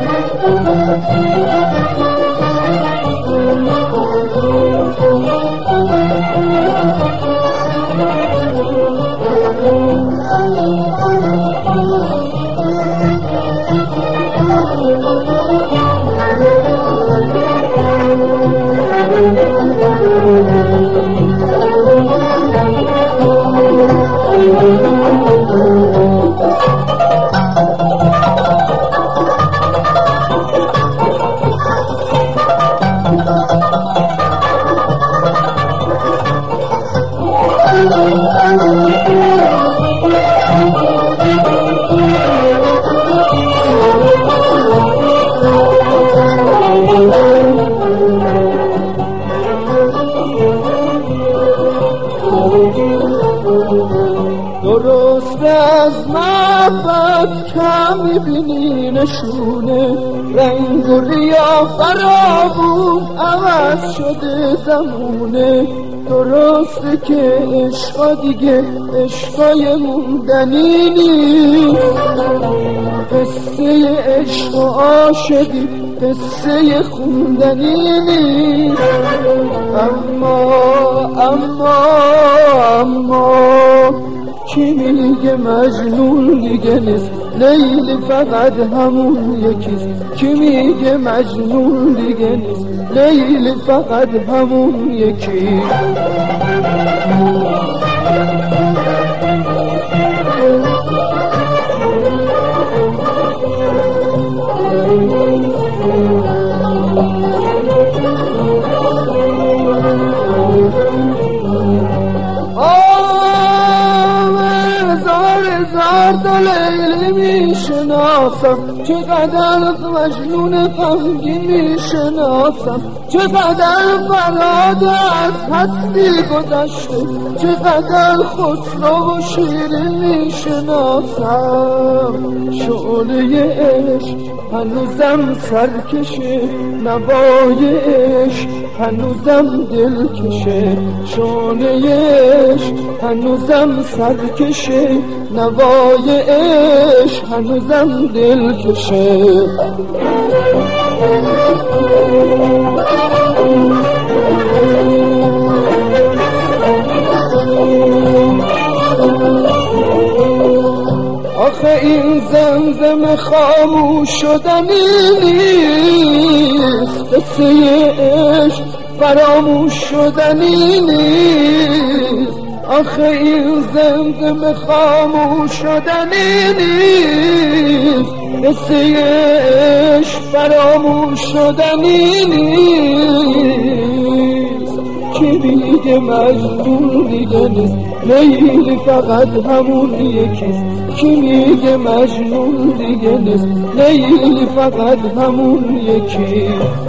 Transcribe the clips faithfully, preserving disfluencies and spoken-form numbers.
درست از محبت کم میبینی نشونه، رنگ و ریا فراوون عوض شده زمونه. درسته که عشقا دیگه عشقای موندنی نیست، قصه عشق و عاشقی قصه خوندنی نیست. اما اما اما کی میگه مجنون دیگه نیست، لیلی فقط همون یکیست. کی میگه مجنون دیگه نیست، لیلی فقط همون یکی. لیلی میشناسم، چقدر مجنون غمگین میشناسم، چقدر فراد از هستی گذشته، چقدر خسرو و شیرین میشناسم. شعله عشق هنوزم سرکشه، نوای عشق هنوزم دلکشه. شعله عشق هنوزم سرکشه، نوای عشق هنوزم دلکشه. آخه این زمزم خاموش شدنی نیست، قصه عشق فراموش شدنی نیست. آخه این زمزم خاموش شدنی نیست، قصه عشق فراموش شدنی نیست. کی میگه مجنون دیگه نیست، لیلی فقط همون یکیست. کی میگه مجنون دیگه نیست، لیلی فقط همون یکیست.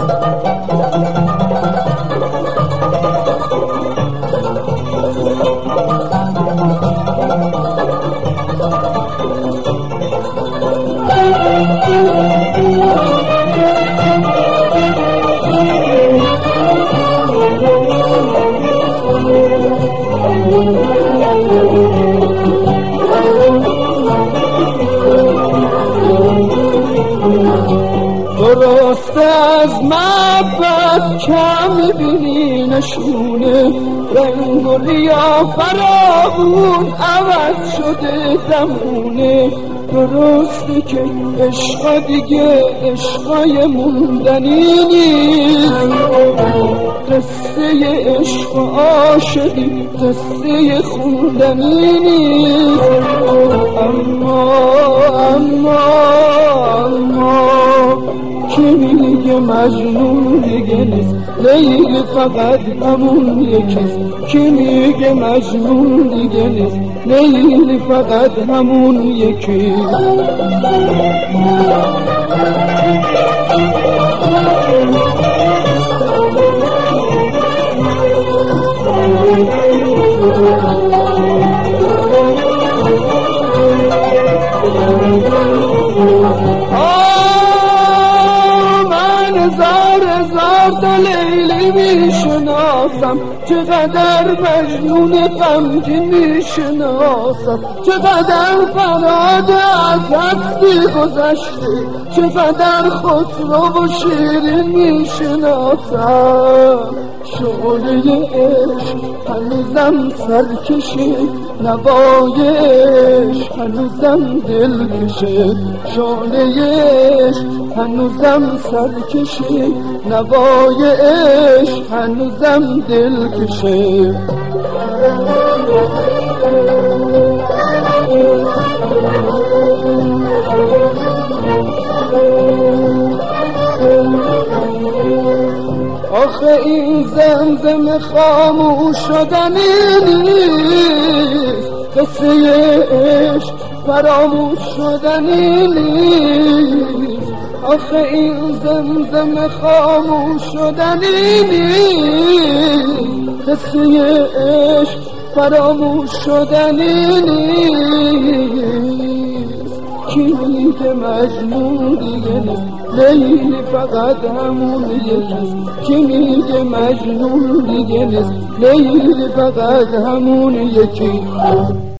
درست از محبت کم میبینی نشونه، رنگ و ریا فراوون عوض شده زمونه. درسته که عشقا دیگه عشقای موندنی نیست، قصه عشق و عاشقی قصه خوندنی نیست. اما اما اما کی میگه مجنون دیگه نیست، لیلی فقط همون یکیست. کی میگه مجنون دیگه نیست، لیلی فقط همون یکی. لیلی میشناسم، میشناسم چقدر مجنون غمگین میشناسم چقدر فراد از هستی گذشته چقدر خسرو و شیرین میشناسم شعله عشق هنوزم سرکشه نوای عشق هنوزم دلکشه شعله عشق هنوزم سرکشه نوای عشق هنوزم دلکشه آخه این زمزم خاموش شدنی نیست قصه عشق فراموش شدنی نیست آخه این زمزم خاموش شدنی نیست قصه عشق فراموش شدنی نیست کی میگه مجنون دیگه نیست لیلی فقط همون یکیست کی میگه مجنون دیگه نیست لیلی فقط همون یکیست